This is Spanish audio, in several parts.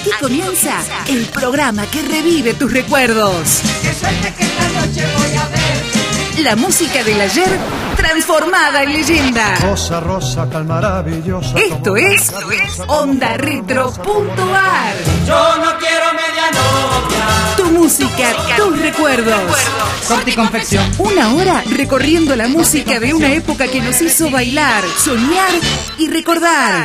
Aquí comienza el programa que revive tus recuerdos. Qué suerte que esta noche voy a ver. La música del ayer transformada en leyenda. Rosa, rosa, tan maravillosa. Esto es Onda Retro.ar. Yo no quiero media novia. Tu música, tus recuerdos. Corte y confección. Una hora recorriendo la música de una época que nos hizo bailar, soñar y recordar.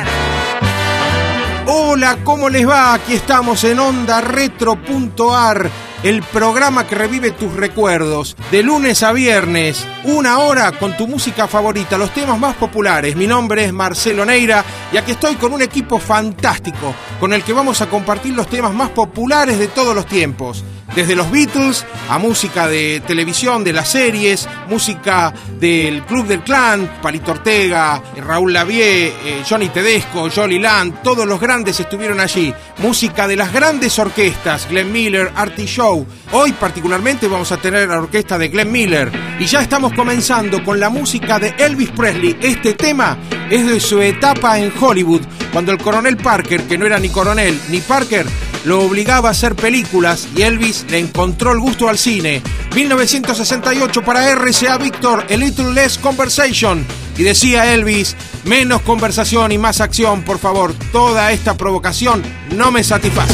Hola, ¿cómo les va? Aquí estamos en Onda Retro.ar, el programa que revive tus recuerdos. De lunes a viernes, una hora con tu música favorita, los temas más populares. Mi nombre es Marcelo Neira y aquí estoy con un equipo fantástico con el que vamos a compartir los temas más populares de todos los tiempos. Desde los Beatles a música de televisión, de las series, música del Club del Clan, Palito Ortega, Raúl Lavie, Johnny Tedesco, Jolly Land, todos los grandes estuvieron allí. Música de las grandes orquestas, Glenn Miller, Artie Shaw. Hoy particularmente vamos a tener la orquesta de Glenn Miller. Y ya estamos comenzando con la música de Elvis Presley. Este tema es de su etapa en Hollywood, cuando el coronel Parker, que no era ni coronel ni Parker, lo obligaba a hacer películas y Elvis le encontró el gusto al cine. 1968 para RCA Victor, A Little Less Conversation. Y decía Elvis, menos conversación y más acción, por favor. Toda esta provocación no me satisface.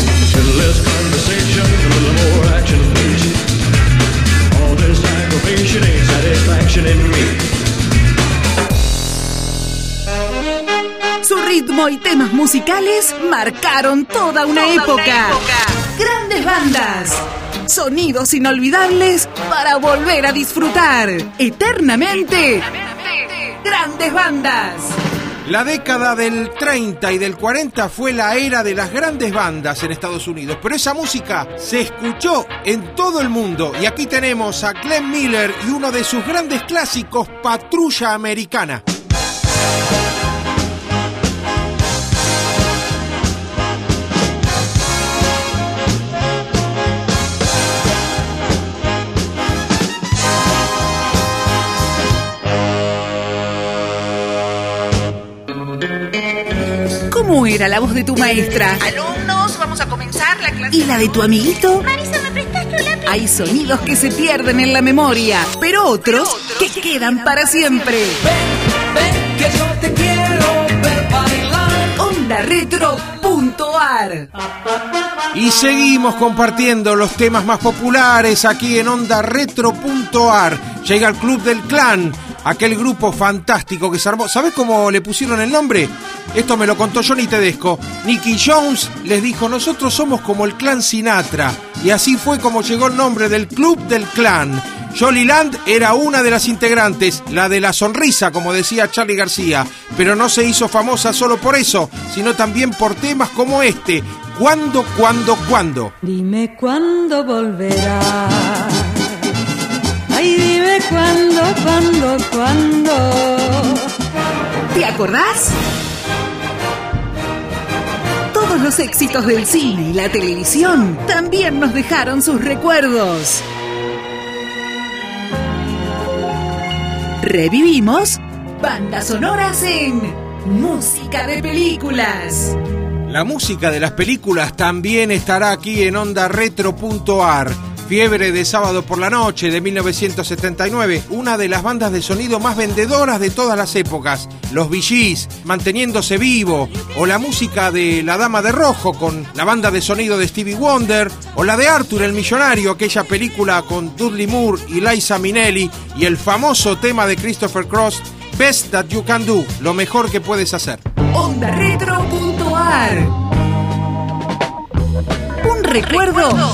Su ritmo y temas musicales marcaron toda una época. Grandes bandas, sonidos inolvidables para volver a disfrutar eternamente. Grandes bandas. La década del 30 y del 40 fue la era de las grandes bandas en Estados Unidos, pero esa música se escuchó en todo el mundo. Y aquí tenemos a Glenn Miller y uno de sus grandes clásicos, Patrulla Americana. ¿Cómo era la voz de tu maestra? Alumnos, vamos a comenzar la clase. ¿Y la de tu amiguito? Marisa, ¿me prestaste un lápiz? Hay sonidos que se pierden en la memoria, pero otros que quedan para siempre. Ven, que yo te quiero ver bailar. Onda Retro.ar. Y seguimos compartiendo los temas más populares aquí en Onda Retro.ar. Llega el Club del Clan, aquel grupo fantástico que se armó. ¿Sabés cómo le pusieron el nombre? Esto me lo contó Johnny Tedesco. Nicky Jones les dijo, nosotros somos como el Clan Sinatra. Y así fue como llegó el nombre del Club del Clan. Jolly Land era una de las integrantes, la de la sonrisa, como decía Charly García. Pero no se hizo famosa solo por eso, sino también por temas como este. ¿Cuándo? Dime cuándo volverás. Ay, dime cuándo. ¿Te acordás? Todos los éxitos del cine y la televisión también nos dejaron sus recuerdos. Revivimos bandas sonoras en Música de Películas. La música de las películas también estará aquí en Onda Retro.ar. Fiebre de sábado por la noche de 1979, una de las bandas de sonido más vendedoras de todas las épocas. Los Bee Gees, Manteniéndose Vivo, o la música de La Dama de Rojo con la banda de sonido de Stevie Wonder, o la de Arthur el Millonario, aquella película con Dudley Moore y Liza Minnelli, y el famoso tema de Christopher Cross, Best That You Can Do, lo mejor que puedes hacer. Onda Retro.ar. Un recuerdo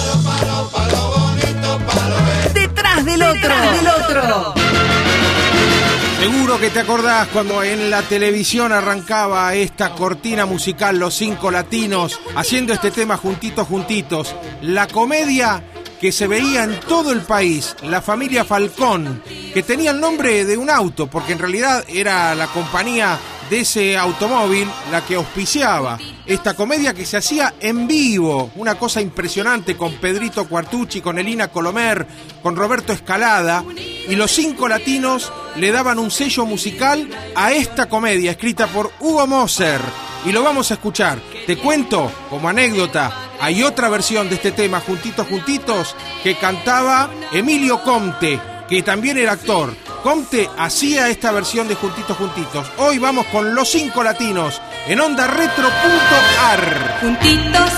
detrás del otro. Seguro que te acordás cuando en la televisión arrancaba esta cortina musical, Los Cinco Latinos, haciendo este tema juntitos. La comedia que se veía en todo el país, La Familia Falcón, que tenía el nombre de un auto, porque en realidad era la compañía de ese automóvil la que auspiciaba esta comedia que se hacía en vivo, una cosa impresionante, con Pedrito Cuartucci, con Elina Colomer, con Roberto Escalada, y Los Cinco Latinos le daban un sello musical a esta comedia escrita por Hugo Moser, y lo vamos a escuchar. Te cuento, como anécdota, hay otra versión de este tema, Juntitos, Juntitos, que cantaba Emilio Comte, que también era actor. Comte hacía esta versión de Juntitos, Juntitos. Hoy vamos con Los 5 Latinos en OndaRetro.ar. Juntitos,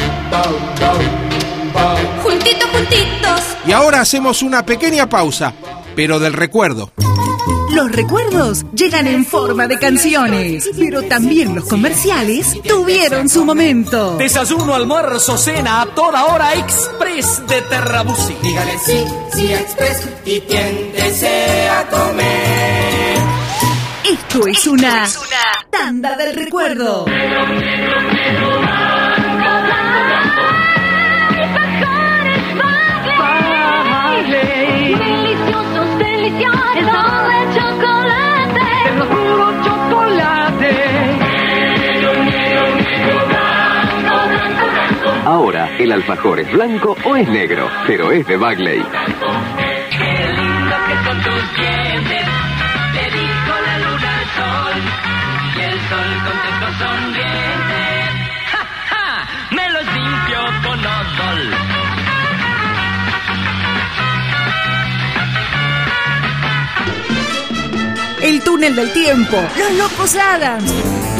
juntitos, juntitos. Y ahora hacemos una pequeña pausa, pero del recuerdo. Los recuerdos llegan en forma de canciones, pero también los comerciales tuvieron su momento. Desayuno, almuerzo, cena, a toda hora, Express de Terrabusi. Dígale sí, sí Express y tiéntese a comer. Esto es una tanda del recuerdo. Deliciosos, deliciosos de chocolate. Te lo juro, chocolate. Ahora, el alfajor es blanco o es negro, pero es de Bagley. Qué lindo que son tus dientes, te dijo la luna al sol, y el sol contestó sonriente. ¡Ja, ja! Me los limpio con Odol. El túnel del tiempo, Los Locos Adams,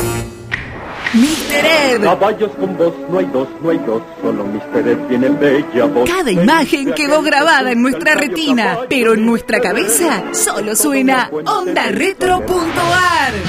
Mr. Ed. Caballos con voz, no hay dos, solo Mr. Ed tiene bella voz. Cada imagen quedó grabada en nuestra retina, pero en nuestra cabeza solo suena OndaRetro.ar.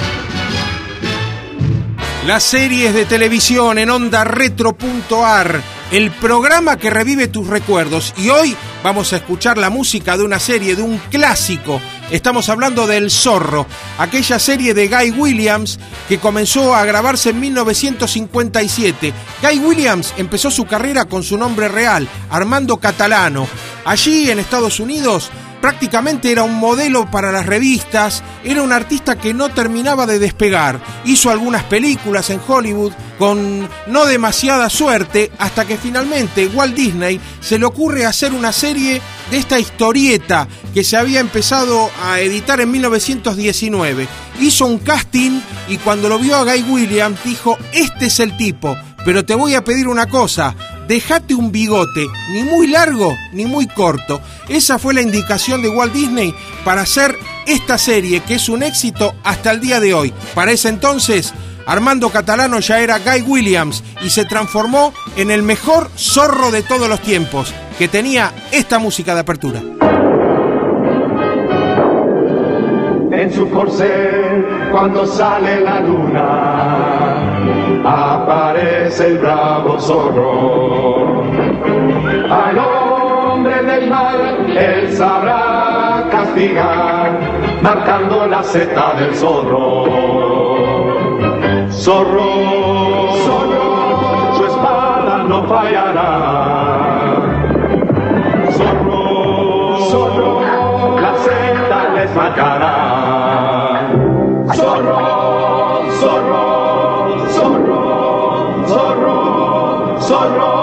Las series de televisión en OndaRetro.ar, el programa que revive tus recuerdos. Y hoy vamos a escuchar la música de una serie, de un clásico. Estamos hablando del Zorro, aquella serie de Guy Williams que comenzó a grabarse en 1957. Guy Williams empezó su carrera con su nombre real, Armando Catalano. Allí en Estados Unidos prácticamente era un modelo para las revistas, era un artista que no terminaba de despegar. Hizo algunas películas en Hollywood con no demasiada suerte, hasta que finalmente Walt Disney se le ocurre hacer una serie de esta historieta que se había empezado a editar en 1919. Hizo un casting y cuando lo vio a Guy Williams dijo: este es el tipo, pero te voy a pedir una cosa, dejate un bigote, ni muy largo ni muy corto. Esa fue la indicación de Walt Disney para hacer esta serie, que es un éxito hasta el día de hoy. Para ese entonces, Armando Catalano ya era Guy Williams y se transformó en el mejor zorro de todos los tiempos, que tenía esta música de apertura. En su corcel, cuando sale la luna, aparece el bravo zorro. Al hombre del mal, él sabrá castigar, marcando la seta del zorro. Zorro, zorro, su espada no fallará. Zorro, zorro, la seta les marcará. Zorro, zorro, zorro, zorro, zorro.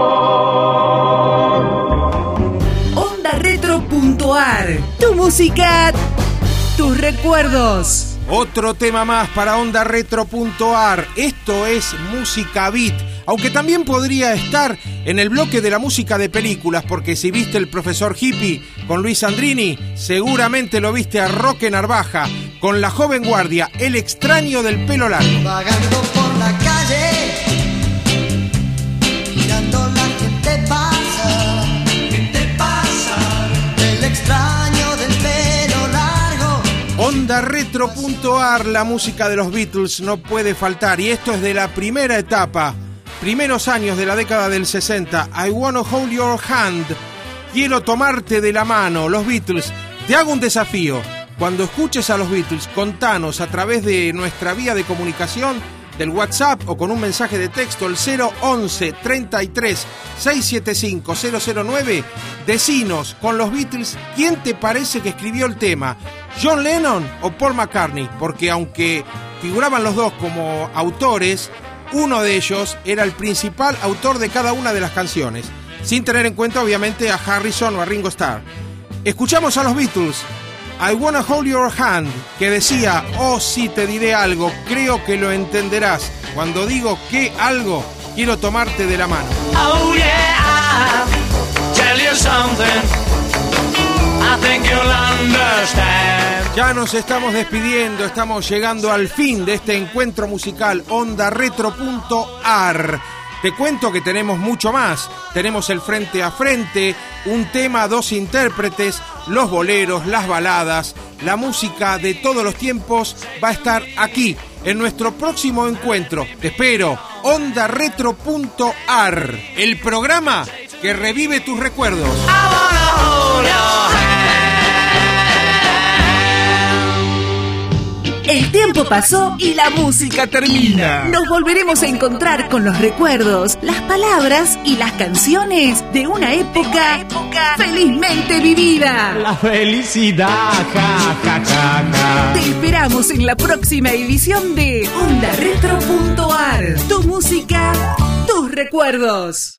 OndaRetro.ar, tu música, tus recuerdos. Otro tema más para OndaRetro.ar. Esto es música beat, aunque también podría estar en el bloque de la música de películas, porque si viste El Profesor Hippie con Luis Sandrini, seguramente lo viste a Roque Narvaja con La Joven Guardia, El Extraño del Pelo Largo. Vagando por la calle, mirando la gente pasa. ¿Qué te pasa? El extraño del pelo largo. OndaRetro.ar, la música de los Beatles no puede faltar, y esto es de la primera etapa, primeros años de la década del 60. I Wanna Hold Your Hand, quiero tomarte de la mano, los Beatles. Te hago un desafío, cuando escuches a los Beatles, contanos a través de nuestra vía de comunicación, del WhatsApp o con un mensaje de texto, el 011 33 675 009, decinos con los Beatles quién te parece que escribió el tema, John Lennon o Paul McCartney, porque aunque figuraban los dos como autores, uno de ellos era el principal autor de cada una de las canciones, sin tener en cuenta obviamente a Harrison o a Ringo Starr. Escuchamos a los Beatles, I Wanna Hold Your Hand, que decía: oh, sí, te diré algo, creo que lo entenderás. Cuando digo que algo, quiero tomarte de la mano. Oh yeah, I'll tell you something. I think you'll understand. Ya nos estamos despidiendo, estamos llegando al fin de este encuentro musical OndaRetro.ar. Te cuento que tenemos mucho más. Tenemos el frente a frente, un tema, dos intérpretes, los boleros, las baladas, la música de todos los tiempos va a estar aquí en nuestro próximo encuentro. Te espero, OndaRetro.ar, el programa que revive tus recuerdos. El tiempo pasó y la música termina. Nos volveremos a encontrar con los recuerdos, las palabras y las canciones de una época felizmente vivida. La felicidad, ja, ja, ja, ja. Te esperamos en la próxima edición de OndaRetro.ar. Tu música, tus recuerdos.